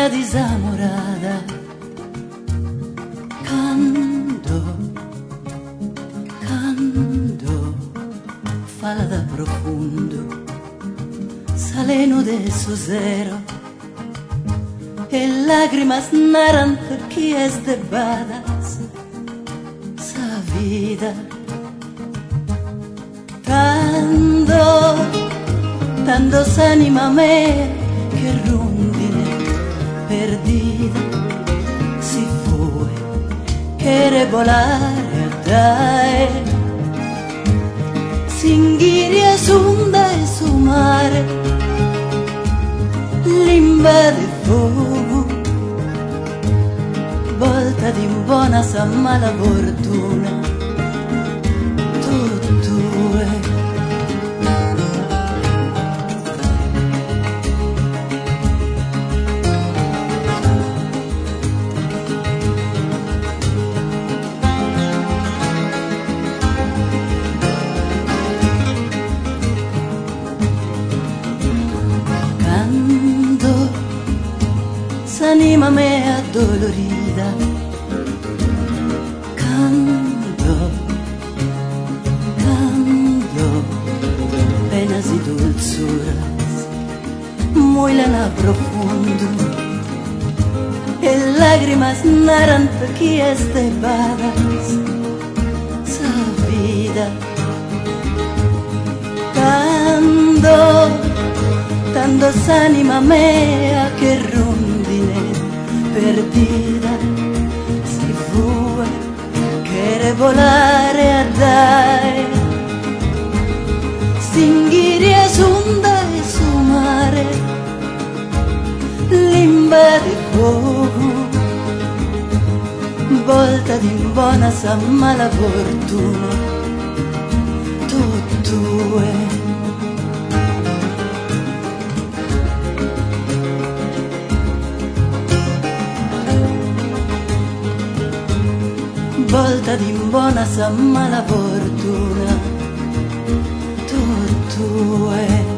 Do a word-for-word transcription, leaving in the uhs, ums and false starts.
vida desamorada, cando, cando fala da profundo, saleno de su zero, e lágrimas narrante que es de badas, sa vida, tanto, tanto s'anima mea che rondine perdida si fue, quiere volare a dai, singhiria sonda e su mare, limba di fuoco, volta di buona sa mala fortuna, tutto è. S'anima mea dolorida, cando, cando penas y dulzuras muy lana profundo, e lágrimas narrante que es de badas, sa vida, tanto, tanto s'anima mea che rondine perdida si fue, quiere volare a dai, singhiria sonda e su mare, limba di fuoco, volta di buona sa mala fortuna, tutto è. Volta di buona sa mala fortuna, tutto è.